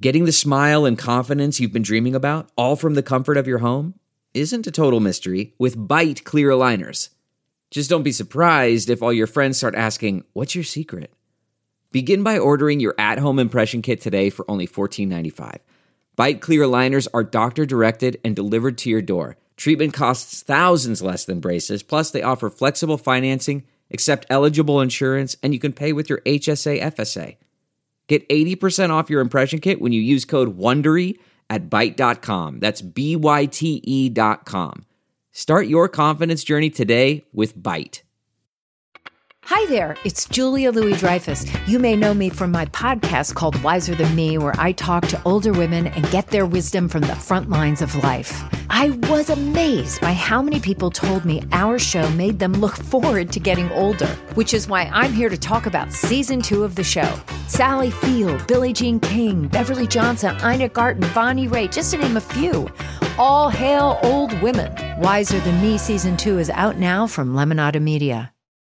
Getting the smile and confidence you've been dreaming about, all from the comfort of your home, isn't a total mystery with Byte clear aligners. Just don't be surprised if all your friends start asking, "What's your secret?" Begin by ordering your at-home impression kit today for only $14.95. Byte clear aligners are doctor-directed and delivered to your door. Treatment costs thousands less than braces, plus they offer flexible financing, accept eligible insurance, and you can pay with your HSA FSA. Get 80% off your impression kit when you use code WONDERY at Byte.com. That's BYTE.com. Start your confidence journey today with Byte. Hi there, it's Julia Louis-Dreyfus. You may know me from my podcast called Wiser Than Me, where I talk to older women and get their wisdom from the front lines of life. I was amazed by how many people told me our show made them look forward to getting older, which is why I'm here to talk about season 2 of the show. Sally Field, Billie Jean King, Beverly Johnson, Ina Garten, Bonnie Raitt, just to name a few. All hail old women. Wiser Than Me season 2 is out now from Lemonada Media.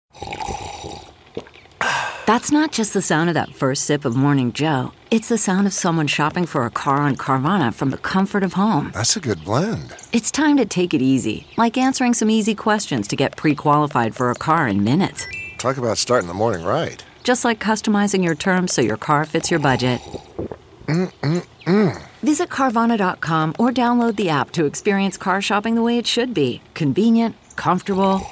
That's not just the sound of that first sip of Morning Joe. It's the sound of someone shopping for a car on Carvana from the comfort of home. That's a good blend. It's time to take it easy, like answering some easy questions to get pre-qualified for a car in minutes. Talk about starting the morning right. Just like customizing your terms so your car fits your budget. Visit Carvana.com or download the app to experience car shopping the way it should be. Convenient, comfortable.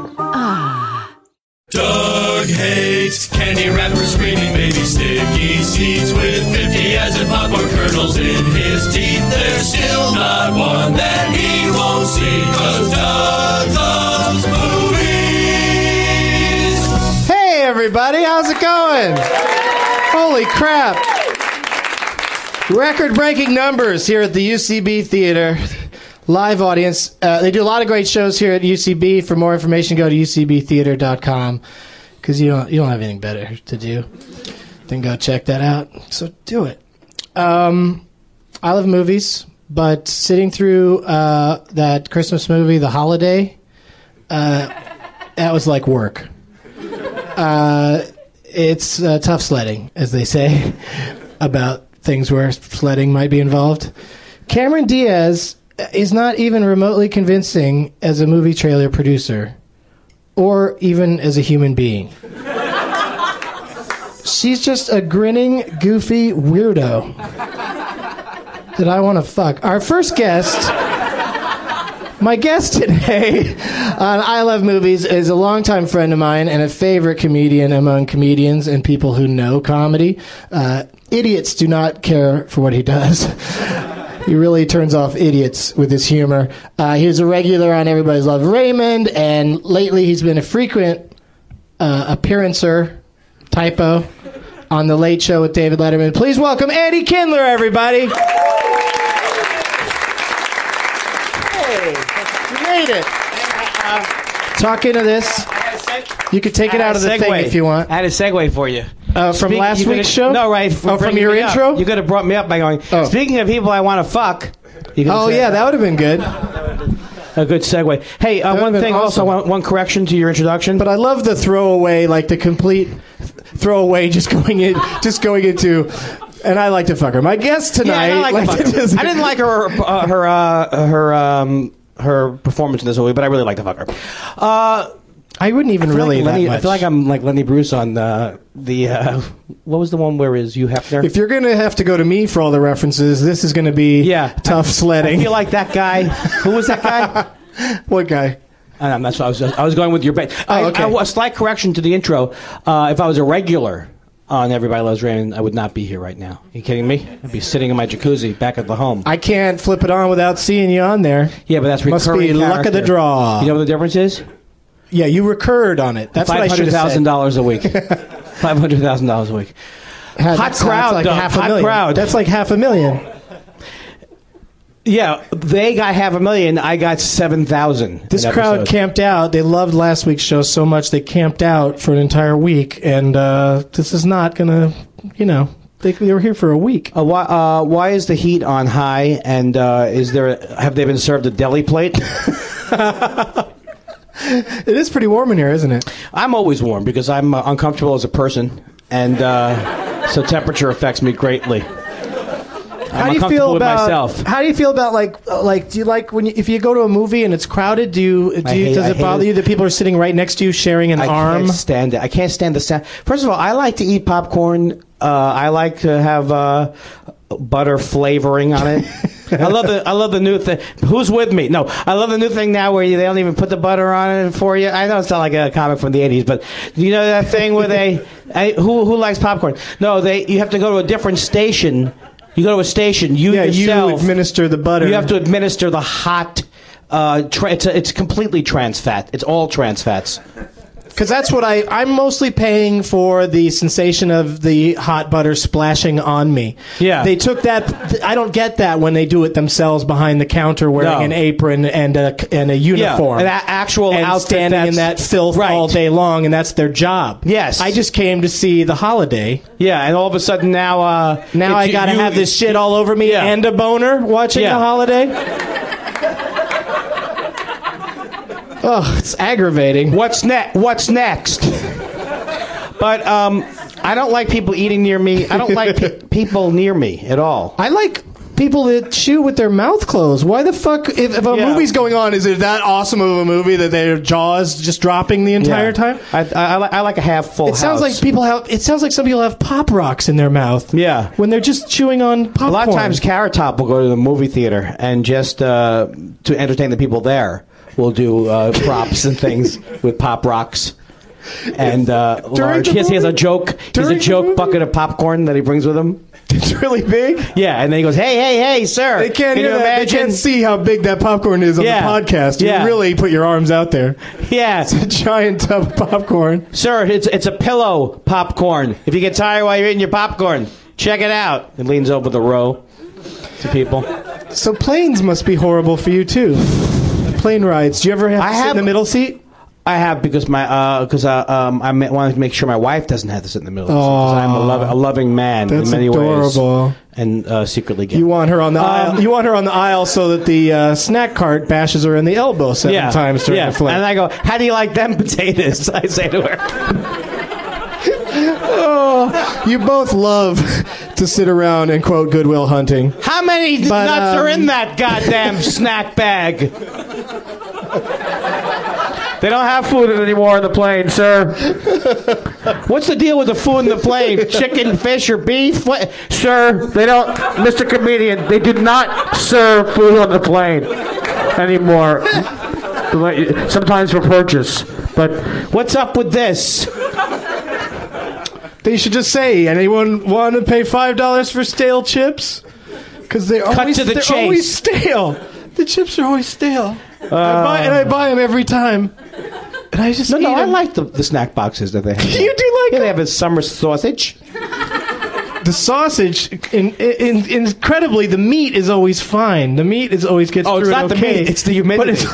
Doug hates candy wrappers, screaming baby sticky seeds with 50 as in popcorn kernels in his teeth. There's still not one that he won't see, 'cause Doug loves movies. Hey everybody, how's it going? Holy crap. Record-breaking numbers here at the UCB Theater. Live audience. They do a lot of great shows here at UCB. For more information, go to ucbtheater.com, because you don't have anything better to do than go check that out. So do it. I love movies, but sitting through that Christmas movie, The Holiday, that was like work. It's tough sledding, as they say, about things where sledding might be involved. Cameron Diaz is not even remotely convincing as a movie trailer producer, or even as a human being. She's just a grinning, goofy weirdo that I want to fuck. Our first guest, my guest today on I Love Movies, is a longtime friend of mine and a favorite comedian among comedians and people who know comedy. Idiots do not care for what he does. He really turns off idiots with his humor. He was a regular on Everybody's Love Raymond, and lately he's been a frequent appearancer, typo, on The Late Show with David Letterman. Please welcome Andy Kindler, everybody. Hey, you made it. Talk into this. You could take it out of the thing if you want. I had a segue for you. From last week's show? No, right. From your intro? You could have brought me up by going, speaking of people I want to fuck. That would have been good. A good segue. Hey, one thing awesome. Also, one correction to your introduction. But I love the throwaway, like the complete throwaway, just going into. And I like to fuck her. My guest tonight. Yeah, I didn't like her performance in this movie, but I really like to fuck her. I wouldn't even really. Like I feel like I'm like Lenny Bruce on the what was the one where is Hugh Hefner? If you're gonna have to go to me for all the references, this is gonna be tough sledding. I feel like that guy. Who was that guy? What guy? That's what I was going with your bet. Okay. A slight correction to the intro. If I was a regular on Everybody Loves Raymond, I would not be here right now. Are you kidding me? I'd be sitting in my jacuzzi back at the home. I can't flip it on without seeing you on there. Yeah, but that's recurring. Must be luck of the draw. You know what the difference is? Yeah, you recurred on it. That's what I should have said. $500,000 a week. $500,000 a week. Hot crowd, like half a million. Crowd. That's like $500,000. Yeah, they got $500,000. I got 7,000. This crowd camped out. They loved last week's show so much they camped out for an entire week, and this is not gonna, they were here for a week. Why is the heat on high? And have they been served a deli plate? It is pretty warm in here, isn't it? I'm always warm because I'm uncomfortable as a person, and so temperature affects me greatly. How do you feel about myself? How do you feel about like? Do you like if you go to a movie and it's crowded? Does it bother you that people are sitting right next to you sharing an arm? I can't stand it. I can't stand the sound. First of all, I like to eat popcorn. I like to have butter flavoring on it. I love the new thing. Who's with me? No, I love the new thing now where they don't even put the butter on it for you. I know it's not like a comic from the 80s, but you know that thing where who likes popcorn? No, you have to go to a different station. You go to a station. You administer the butter. You have to administer the hot. It's completely trans fat. It's all trans fats. Because that's what I'm mostly paying for, the sensation of the hot butter splashing on me. Yeah. They took that. I don't get that when they do it themselves behind the counter wearing an apron and a uniform. Yeah, an actual outfit standing in that filth all day long, and that's their job. Yes. I just came to see The Holiday. Yeah, and all of a sudden now I got to have this shit all over me and a boner watching The Holiday. Oh, it's aggravating. What's next? But I don't like people eating near me. I don't like people near me at all. I like people that chew with their mouth closed. Why the fuck, if a movie's going on, is it that awesome of a movie that their jaws just dropping the entire time? I like a half full house. It sounds like some people have Pop Rocks in their mouth. Yeah. When they're just chewing on popcorn. A lot of times Carrot Top will go to the movie theater and just to entertain the people there. We'll do props and things with Pop Rocks. And large. He has a joke. He's a joke bucket of popcorn that he brings with him. It's really big? Yeah, and then he goes, hey, sir. They can't hear that. They can't see how big that popcorn is on the podcast. You really put your arms out there. Yeah. It's a giant tub of popcorn. Sir, it's a pillow popcorn. If you get tired while you're eating your popcorn, check it out. It leans over the row to people. So planes must be horrible for you, too. Plane rides. Do you ever have to sit in the middle seat? I have because I want to make sure my wife doesn't have to sit in the middle. Because I'm a loving man in many adorable. ways, and secretly gay. You want her on the aisle. You want her on the aisle so that the snack cart bashes her in the elbow 7 times during the flight. And I go, "How do you like them potatoes?" I say to her. You both love to sit around and quote Goodwill Hunting. How many nuts are in that goddamn snack bag? They don't have food anymore on the plane, sir. What's the deal with the food in the plane? Chicken, fish, or beef? What? Sir, they don't, Mr. Comedian, they do not serve food on the plane anymore. Sometimes for purchase. But what's up with this? They should just say, anyone want to pay $5 for stale chips? Because they're always stale. The chips are always stale. I buy them every time. And I just eat I like the snack boxes that they have. You do like them? They have a summer sausage. The sausage, incredibly, the meat is always fine. The meat is always gets through it's not okay. the meat, it's the humidity.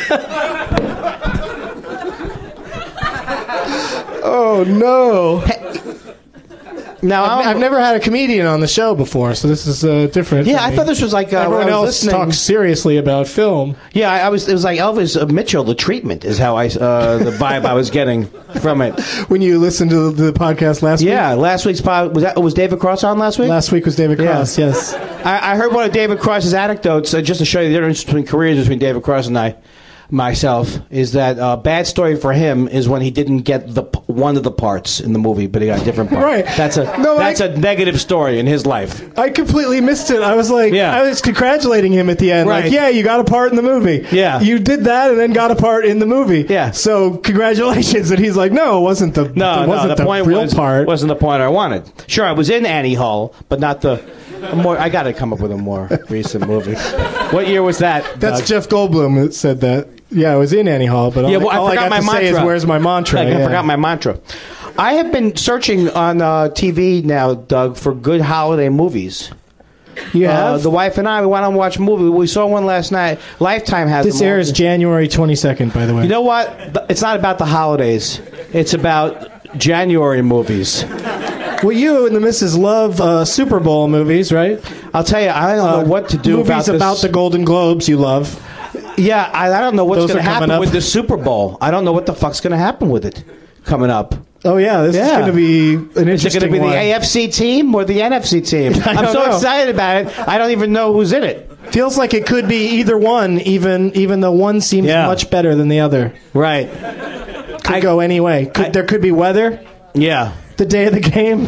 Oh, no. Now I've never had a comedian on the show before, so this is different. Yeah, I thought this was like everyone else talks seriously about film. Yeah, it was like Elvis Mitchell. The treatment is how the vibe I was getting from it. When you listened to the podcast last week. Yeah, last week's pod was David Cross on last week. Last week was David Cross. Yes. I heard one of David Cross's anecdotes just to show you the difference between careers between David Cross and myself, is that a bad story for him is when he didn't get one of the parts in the movie, but he got a different part. Right. That's a negative story in his life. I completely missed it. I was like, I was congratulating him at the end. Right. Like, yeah, you got a part in the movie. Yeah. You did that and then got a part in the movie. Yeah. So congratulations. And he's like, no, it wasn't the point real part. Wasn't the point I wanted. Sure, I was in Annie Hall, but not the more. I got to come up with a more recent movie. What year was that? That's Doug? Jeff Goldblum that said that. Yeah, I was in Annie Hall, but all I got my mantra. Say is, where's my mantra? I forgot my mantra. I have been searching on TV now, Doug, for good holiday movies. You have? The wife and I, we went on to watch a movie. We saw one last night. Lifetime has this airs January 22nd, by the way. You know what? It's not about the holidays. It's about January movies. Well, you and the missus love Super Bowl movies, right? I'll tell you, I don't know what to do movies about the Golden Globes you love. Yeah, I don't know what's going to happen with the Super Bowl. I don't know what the fuck's going to happen with it coming up. Oh yeah, this is going to be an interesting Is it going to be one. the AFC team or the NFC team? I'm so excited about it. I don't even know who's in it. Feels like it could be either one, even though one seems much better than the other. Right. Could go any way. There could be weather. Yeah. The day of the game.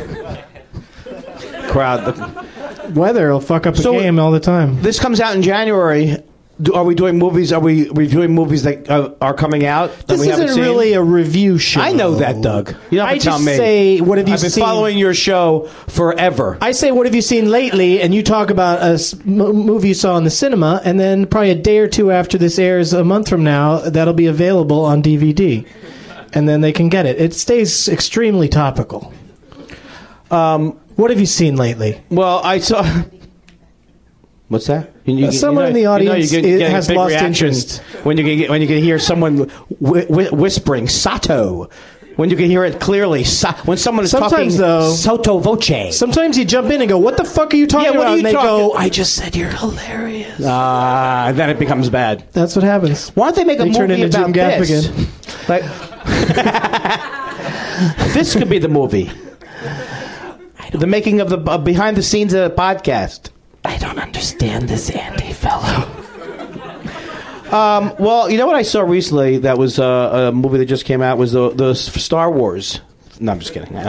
Crowd. Weather will fuck up a game all the time. This comes out in January. Are we doing movies? Are we reviewing movies that are coming out? This isn't really a review show. I know that, Doug. You don't have to tell me. I just say, what have you seen? I've been following your show forever. I say, what have you seen lately? And you talk about a movie you saw in the cinema, and then probably a day or two after this airs, a month from now, that'll be available on DVD. And then they can get it. It stays extremely topical. What have you seen lately? Well, I saw... What's that? Someone in the audience has lost interest when you can hear someone whispering "Sato," when you can hear it clearly. When someone is talking sotto voce. Sometimes you jump in and go, "What the fuck are you talking about?" And they go, "I just said you're hilarious." And then it becomes bad. That's what happens. Why don't they make a movie turn into about Jim this? Gaffigan. Like, this could be the movie. The making of the behind the scenes of the podcast. I don't understand this Andy fellow. Well, you know what I saw recently that was a movie that just came out was the Star Wars. No, I'm just kidding. Lord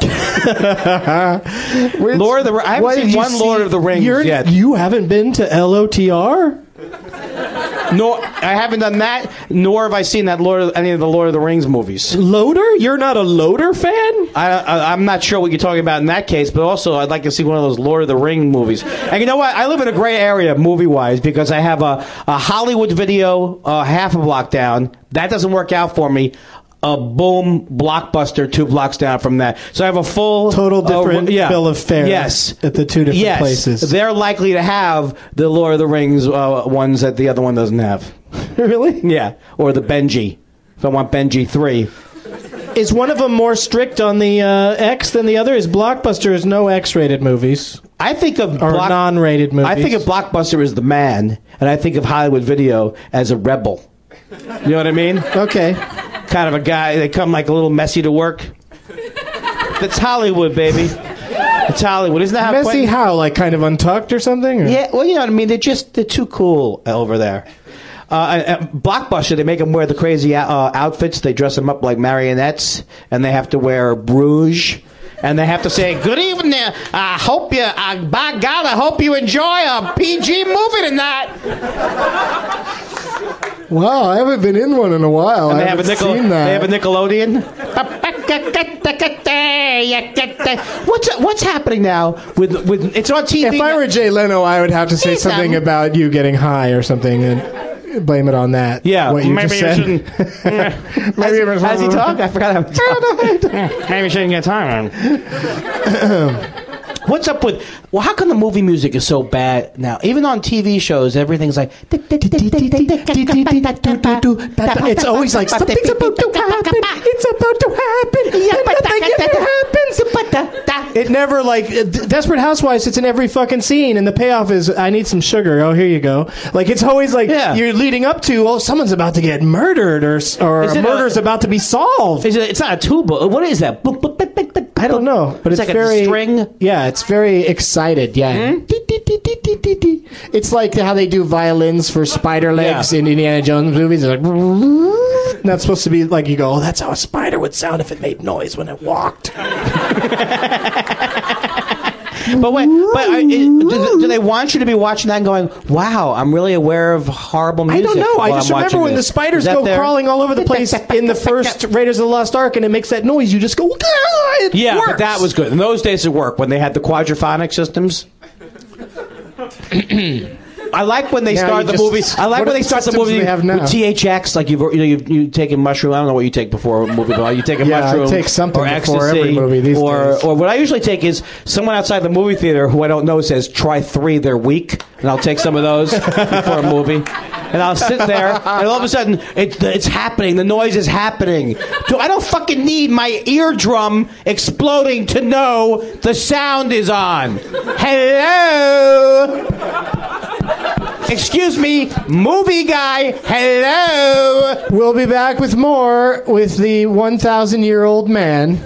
of the I haven't seen one Lord of the Rings yet. You haven't been to LOTR? No, I haven't done that, nor have I seen any of the Lord of the Rings movies. Loader? You're not a Loader fan? I'm not sure what you're talking about in that case, but also I'd like to see one of those Lord of the Rings movies. And you know what? I live in a gray area movie-wise because I have a Hollywood Video half a block down. That doesn't work out for me. A Boom Blockbuster 2 blocks down from that. So I have a full... Total different bill of fare at the two different places. They're likely to have the Lord of the Rings ones that the other one doesn't have. Really? Yeah. Or the Benji. If I want Benji 3. Is one of them more strict on the X than the other? Is Blockbuster is no X-rated movies? I think of... Or non-rated movies. I think of Blockbuster as the man, and I think of Hollywood Video as a rebel. You know what I mean? Okay. Kind of a guy, they come like a little messy to work. That's Hollywood, baby. It's Hollywood. Isn't that how messy? Quentin... How? Like kind of untucked or something? Or? Yeah, well, you know what I mean. They're too cool over there. Blockbuster, they make them wear the crazy outfits. They dress them up like marionettes, and they have to wear rouge. And they have to say, "Good evening. I hope you, by God, I hope you enjoy a PG movie tonight." Wow, I haven't been in one in a while. And I haven't seen that. They have a Nickelodeon. What's happening now with it's on TV? If I were Jay Leno, I would have to say something about you getting high or something and blame it on that. Yeah, what you maybe just you said. Maybe has he talk? I forgot how to talk. Maybe you shouldn't get time. What's up with... Well, how come the movie music is so bad now? Even on TV shows, everything's like... It's always like, something's about to happen. It's about to happen. And nothing ever happens. It never, like... Desperate Housewives, it's in every fucking scene. And the payoff is, I need some sugar. Oh, here you go. Like, it's always like, you're leading up to, oh, someone's about to get murdered or a murder's about to be solved. It's not a tuba. What is that? I don't know, but it's like very a string. Yeah, it's very excited. Yeah, it's like how they do violins for spider legs in Indiana Jones movies. It's like not supposed to be like you go. Oh, that's how a spider would sound if it made noise when it walked. But wait, do they want you to be watching that and going, "Wow, I'm really aware of horrible music"? I don't know. I just remember when the spiders go crawling all over the place in the first Raiders of the Lost Ark, and it makes that noise. You just go, it works. But that was good. In those days, it worked when they had the quadraphonic systems. I like when they start the movie. I like when they start the movie with THX. Like you've taken mushroom. I don't know what you take before a movie, but you take a mushroom. I take something or before ecstasy, every movie these days. Or what I usually take is someone outside the movie theater who I don't know says try 3. They're weak, and I'll take some of those before a movie. And I'll sit there, and all of a sudden, it's happening. The noise is happening. I don't fucking need my eardrum exploding to know the sound is on. Hello? Excuse me, movie guy. Hello? We'll be back with more with the 1,000-year-old man.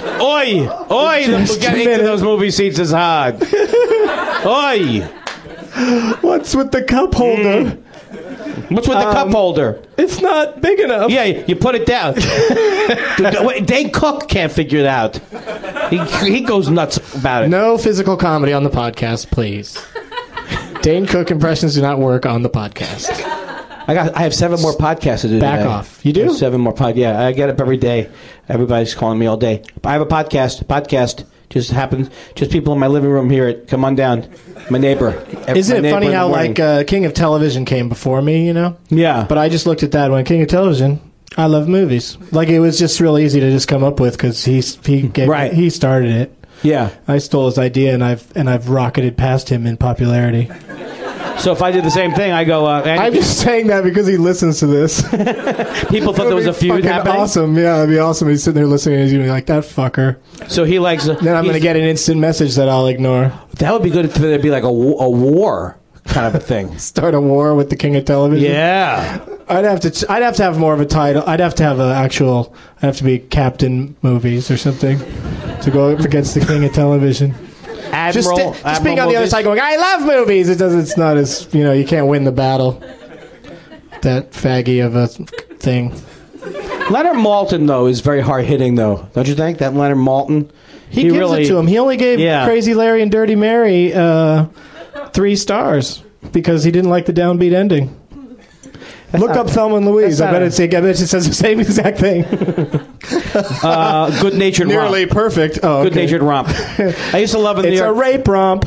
Oi! Just Getting a minute. into those movie seats is hard. Oi! What's with the cup holder? What's with the cup holder? It's not big enough. Yeah, you put it down. Wait, Dane Cook can't figure it out. He goes nuts about it. No physical comedy on the podcast, please. Dane Cook impressions do not work on the podcast. I have 7 more podcasts to do Back today. off. You do? I have 7 more podcasts. Yeah, I get up every day. Everybody's calling me all day. I have a podcast. Just happens. Just people in my living room hear it. Come on down. My neighbor. Isn't My it funny neighbor in the how morning. King of Television came before me, you know? Yeah. But I just looked at that when King of Television. I love movies. Like it was just real easy to just come up with because he started it. Yeah. I stole his idea and I've rocketed past him in popularity. So if I did the same thing, I go. I'm just saying that because he listens to this. People thought there was a feud fucking happening. Awesome, yeah, it'd be awesome. He's sitting there listening and he's gonna be like, "That fucker." So he likes. Then I'm gonna get an instant message that I'll ignore. That would be good if there'd be like a war kind of a thing. Start a war with the King of Television. Yeah. I'd have to have more of a title. I'd have to have I'd have to be Captain Movies or something to go up against the King of Television. Admiral. Just being on the other side going, I love movies. It's not as, you can't win the battle. That faggy of a thing. Leonard Maltin, though, is very hard hitting, though. Don't you think? That Leonard Maltin. He gives really, it to him. He only gave Crazy Larry and Dirty Mary 3 stars because he didn't like the downbeat ending. Look up Thelma and Louise. I bet it says the same exact thing. Good-natured romp. Nearly perfect. Oh, okay. Good-natured romp. I used to love it. It's a rape romp.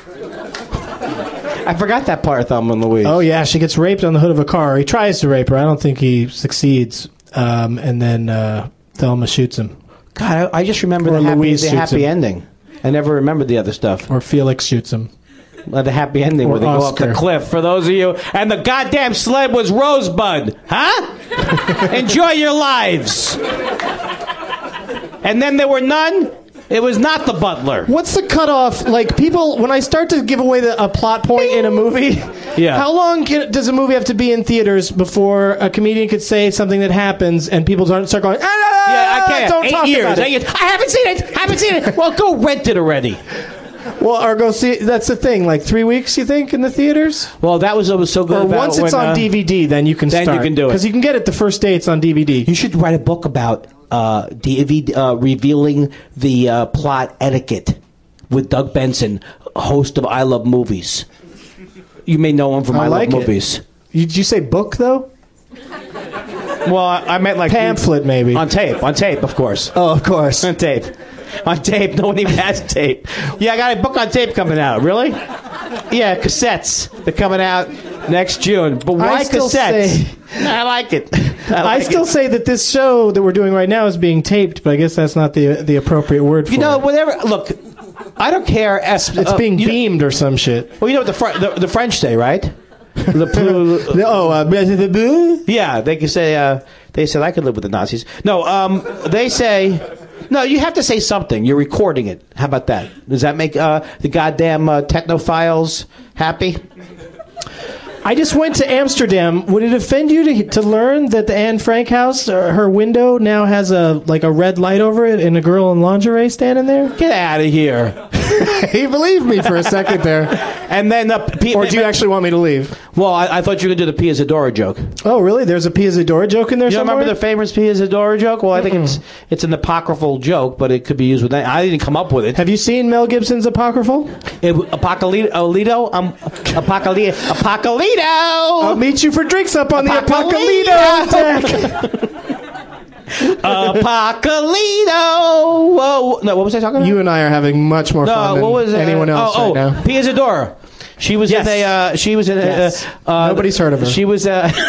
I forgot that part of Thelma and Louise. Oh, yeah. She gets raped on the hood of a car. He tries to rape her. I don't think he succeeds. And then Thelma shoots him. God, I just remember Or the Louise happy shoots him. ending. I never remembered the other stuff. Or Felix shoots him. The happy ending Or where they go Oscar. up the cliff. For those of you, and the goddamn sled was Rosebud, huh? Enjoy your lives. And then there were none. It was not the butler. What's the cutoff? Like, people, when I start to give away a plot point in a movie, how long does a movie have to be in theaters before a comedian could say something that happens and people don't start going, I can't. don't 8 talk years. about it. 8 years. I haven't seen it. Well, go rent it already. Well, or go see. That's the thing. Like 3 weeks, you think, in the theaters? Well, that was so good. Or once it's on DVD, then you can start. Then you can do it. Because you can get it the first day it's on DVD. You should write a book about revealing the plot etiquette with Doug Benson, host of I Love Movies. You may know him from I Love Movies. Did you say book, though? Well, I meant like pamphlet, maybe. On tape, of course. Oh, of course. On tape. On tape. No one even has tape. Yeah, I got a book on tape coming out. Really? Yeah, cassettes. They're coming out next June. But why cassettes? I like it. I still say that this show that we're doing right now is being taped, but I guess that's not the appropriate word for it. Whatever. Look, I don't care. It's being beamed or some shit. Well, you know what the French say, right? Yeah, they can say. They said I could live with the Nazis. No, they say. No, you have to say something. You're recording it. How about that? Does that make the goddamn technophiles happy? I just went to Amsterdam. Would it offend you to learn that the Anne Frank house, her window now has a red light over it and a girl in lingerie standing there? Get out of here. He believed me for a second there. And then or do you actually want me to leave? Well, I thought you were going to do the Pia Zadora joke. Oh, really? There's a Pia Zadora joke in there somewhere? You remember the famous Pia Zadora joke? Well, I think it's an apocryphal joke, but it could be used with that. I didn't come up with it. Have you seen Mel Gibson's Apocryphal? Apocalypto? I'll meet you for drinks up on the Apocalypto deck. Apocalypto. Whoa. No, what was I talking about? You and I are having much more fun than anyone else right now. Pia Zadora. She was in a. She was in a. Nobody's heard of her. She was.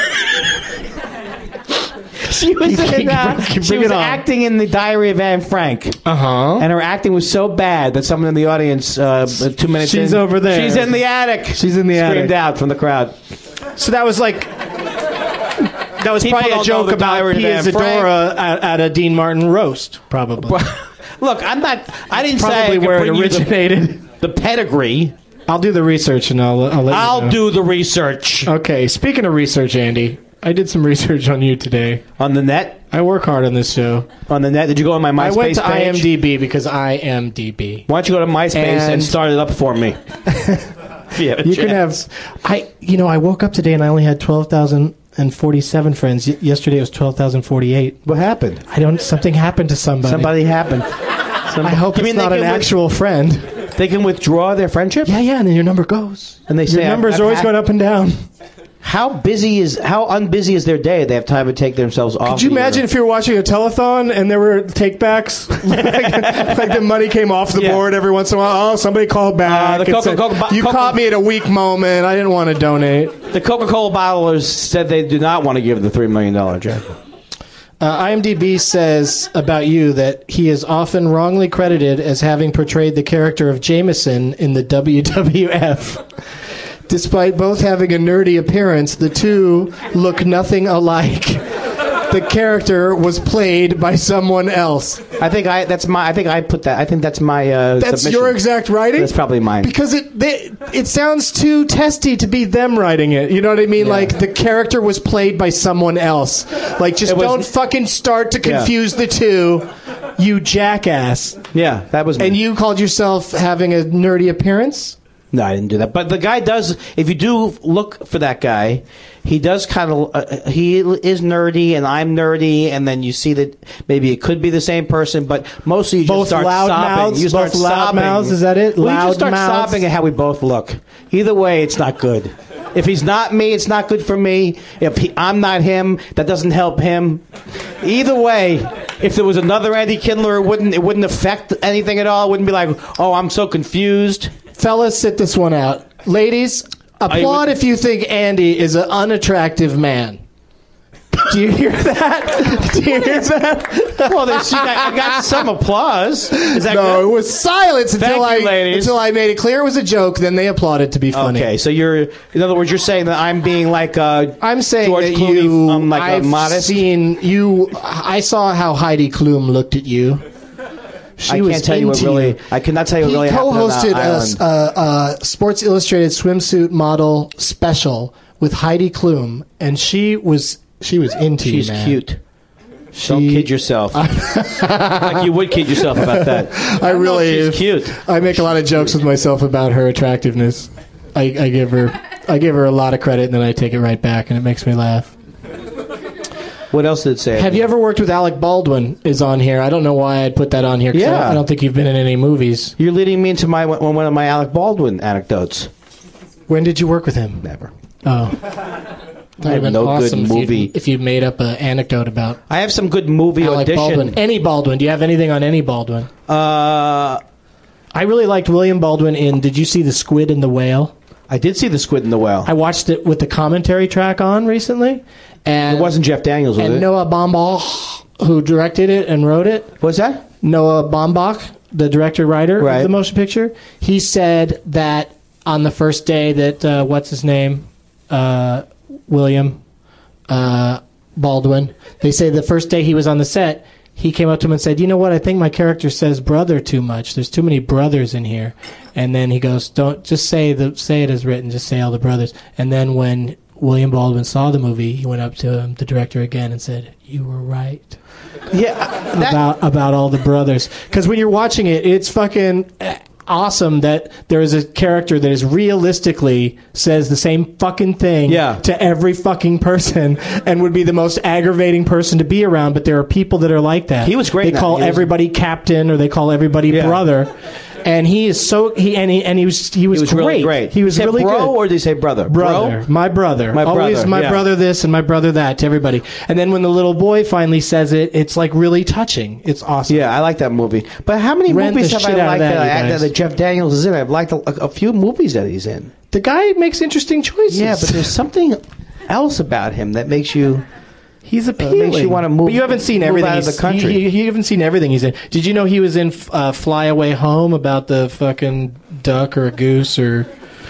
She was acting in the Diary of Anne Frank. And her acting was so bad that someone in the audience, 2 minutes She's in, over there. She's in the attic. She's in the attic. Screamed out from the crowd. So that was like. That was People probably a don't know joke the about Diary of Pia Anne Zadora at a Dean Martin roast, probably. Look, I didn't say probably where it originated. The pedigree. I'll do the research and I'll let you know. Do the research. Okay, speaking of research, Andy, I did some research on you today. On the net? I work hard on this show. On the net? Did you go on my MySpace page? I went to IMDb because I am DB. Why don't you go to MySpace and start it up for me? You can have... I woke up today and I only had 12,047 friends. Yesterday it was 12,048. What happened? Something happened to somebody. Somebody happened. I hope it's not an actual friend. They can withdraw their friendship? Yeah, and then your number goes. And they say... Your numbers are always going up and down. How unbusy is their day? They have time to take themselves off. Could you imagine if you were watching a telethon and there were takebacks? like the money came off the board every once in a while. Oh, somebody called back. You caught me at a weak moment. I didn't want to donate. The Coca-Cola bottlers said they do not want to give the $3 million check. IMDb says about you that he is often wrongly credited as having portrayed the character of Jameson in the WWF. Despite both having a nerdy appearance, the two look nothing alike. The character was played by someone else. I think that's my That's submission. your exact writing? That's probably mine. Because it sounds too testy to be them writing it. You know what I mean? Yeah. Like, the character was played by someone else. Like, don't fucking start to confuse the two, you jackass. Yeah, that was me. And you called yourself having a nerdy appearance? No, I didn't do that. But the guy does, if you do look for that guy, he does kind of, he is nerdy and I'm nerdy, and then you see that maybe it could be the same person, but mostly you just start sobbing. You start sobbing. Mouths, is that it? Well, you just start mouths? sobbing at how we both look. Either way, it's not good. If he's not me, it's not good for me. If I'm not him, that doesn't help him. Either way, if there was another Andy Kindler, it wouldn't affect anything at all. It wouldn't be like, oh, I'm so confused. Fellas, sit this one out. Ladies, applaud if you think Andy is an unattractive man. Do you hear that? Do you hear that? Well, I got some applause. Is that good? It was silence until I made it clear it was a joke. Then they applauded to be funny. Okay, so in other words, you're saying that I'm being like I'm saying George that Clooney, I've modest? seen you. I saw how Heidi Klum looked at you. I can't tell you what really. I cannot tell you what really happened on that island. He co-hosted a Sports Illustrated swimsuit model special with Heidi Klum, and she was into you, man. She's cute. Don't kid yourself. Like you would kid yourself about that. I really. She's cute. I make a lot of jokes with myself about her attractiveness. I give her a lot of credit, and then I take it right back, and it makes me laugh. What else did it say? Have you ever worked with Alec Baldwin? Is on here. I don't know why I'd put that on here. Yeah. I don't think you've been in any movies. You're leading me into one of my Alec Baldwin anecdotes. When did you work with him? Never. Oh. I have no awesome good movie. If you made up an anecdote about I have some good movie Alec audition. Baldwin. Any Baldwin. Do you have anything on any Baldwin? I really liked William Baldwin in, did you see The Squid and the Whale? I did see The Squid and the Whale. I watched it with the commentary track on recently. And it wasn't Jeff Daniels, was it? And Noah Baumbach, who directed it and wrote it. What's that? Noah Baumbach, the director-writer of the motion picture. He said that on the first day that, what's his name? William Baldwin. They say the first day he was on the set, he came up to him and said, you know what, I think my character says brother too much. There's too many brothers in here. And then he goes, don't, just say it as written, just say all the brothers. And then when William Baldwin saw the movie, he went up to him, the director again, and said, you were right. Yeah. About all the brothers. Because when you're watching it, it's fucking awesome that there is a character that is realistically says the same fucking thing to every fucking person and would be the most aggravating person to be around, but there are people that are like that. He was great. They call everybody captain or they call everybody brother. And he is so he was great. Really great. He was really bro, good. Or did he say brother? Brother. My brother. Always my brother this and my brother that to everybody. And then when the little boy finally says it, it's like really touching. It's awesome. Yeah, I like that movie. But how many movies have I liked that Jeff Daniels is in? I've liked a few movies that he's in. The guy makes interesting choices. Yeah, but there's something else about him that makes you. He's appealing. Makes you want to move. But you haven't seen everything out of the country. You haven't seen everything he's in. Did you know he was in Fly Away Home about the fucking duck or a goose or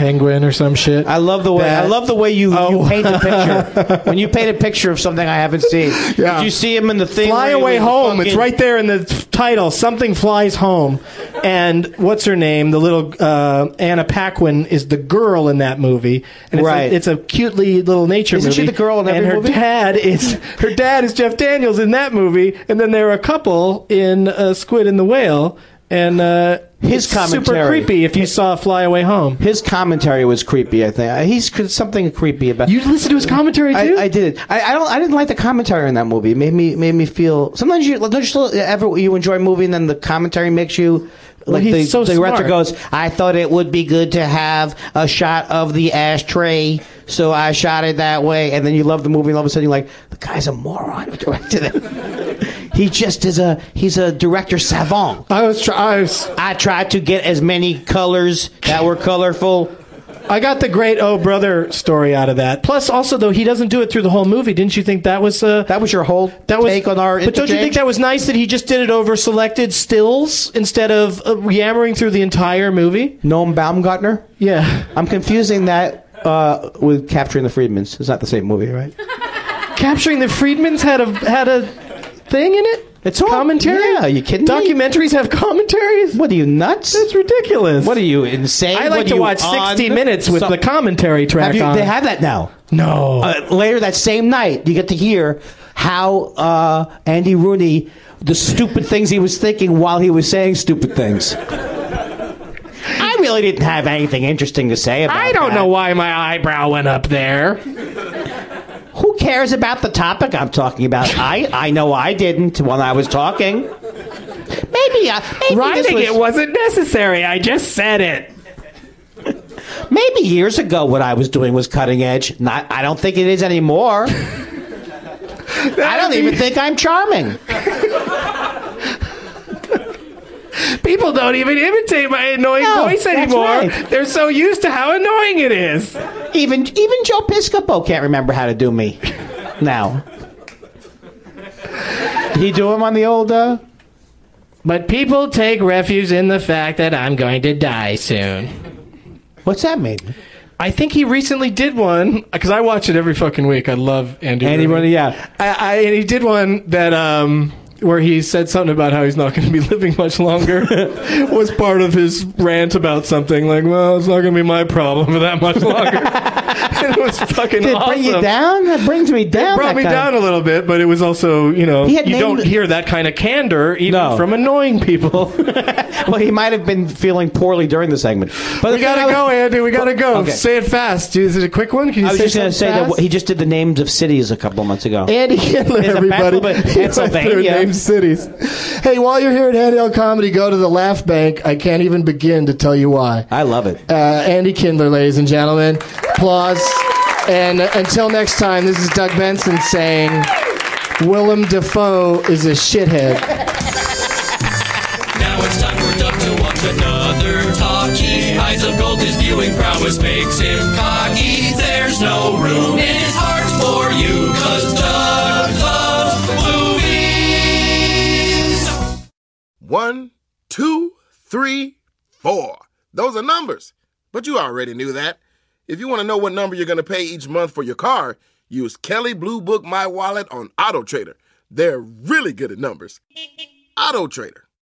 penguin or some shit. I love the way you paint a picture. When you paint a picture of something I haven't seen. Yeah. Did you see him in the thing? Fly Away Home. It's right there in the title. Something flies home. And what's her name? The little Anna Paquin is the girl in that movie. And it's a cutely little nature movie. Isn't she the girl in every movie? Her dad is Jeff Daniels in that movie. And then they're a couple in Squid and the Whale. And his commentary, super creepy if you saw Fly Away Home. His commentary was creepy, I think. He's something creepy about. You listened to his commentary too? I did. I didn't like the commentary in that movie. It made me feel. Sometimes you enjoy a movie and then the commentary makes you. Like he's the director smart. goes, I thought it would be good to have a shot of the ashtray, so I shot it that way. And then you love the movie, and all of a sudden you're like, the guy's a moron who directed it. He just he's a director savant. I tried to get as many colors that were colorful. I got the great Oh Brother story out of that. Plus, also, though, he doesn't do it through the whole movie. Didn't you think that was... that was your whole take on our But don't you think that was nice that he just did it over selected stills instead of yammering through the entire movie? Noam Baumgartner? Yeah. I'm confusing that with Capturing the Freedmans. It's not the same movie, right? Capturing the Freedmans had a thing in it? It's all commentary? Yeah, are you kidding me? Documentaries have commentaries? What are you, nuts? That's ridiculous. What are you, insane? I like to watch 60 Minutes with the commentary track on. They have that now. No. Later that same night, you get to hear how Andy Rooney, the stupid things he was thinking while he was saying stupid things. I really didn't have anything interesting to say about that. I don't know why my eyebrow went up there. Who cares about the topic I'm talking about? I know I didn't when I was talking. Maybe writing it wasn't necessary. I just said it. Maybe years ago what I was doing was cutting edge. I don't think it is anymore. I don't even think I'm charming. People don't even imitate my annoying voice anymore. Right. They're so used to how annoying it is. Even Joe Piscopo can't remember how to do me now. Did he do him on the old... But people take refuge in the fact that I'm going to die soon. What's that mean? I think he recently did one, because I watch it every fucking week. I love Andy Rooney. Yeah. And he did one that... where he said something about how he's not going to be living much longer was part of his rant about something like, well, it's not going to be my problem for that much longer. It was fucking awesome. Did it bring you down? That brings me down. It brought me down a little bit, but it was also, you don't hear that kind of candor even from annoying people. Well, he might have been feeling poorly during the segment. But we got to go, Andy. We got to go. Okay. Say it fast. Is it a quick one? Can you I was just going to say fast? that he just did the names of cities a couple of months ago. Andy Kindler, everybody. Pennsylvania. Named cities. Hey, while you're here at Handheld Comedy, go to the Laugh Bank. I can't even begin to tell you why. I love it. Andy Kindler, ladies and gentlemen. Applause. And until next time, this is Doug Benson saying, Willem Dafoe is a shithead. Now it's time for Doug to watch another talkie. Eyes of gold, his viewing prowess makes him cocky. There's no room in his heart for you, 'cause Doug loves movies. 1, 2, 3, 4. Those are numbers. But you already knew that. If you want to know what number you're going to pay each month for your car, use Kelley Blue Book My Wallet on AutoTrader. They're really good at numbers. AutoTrader.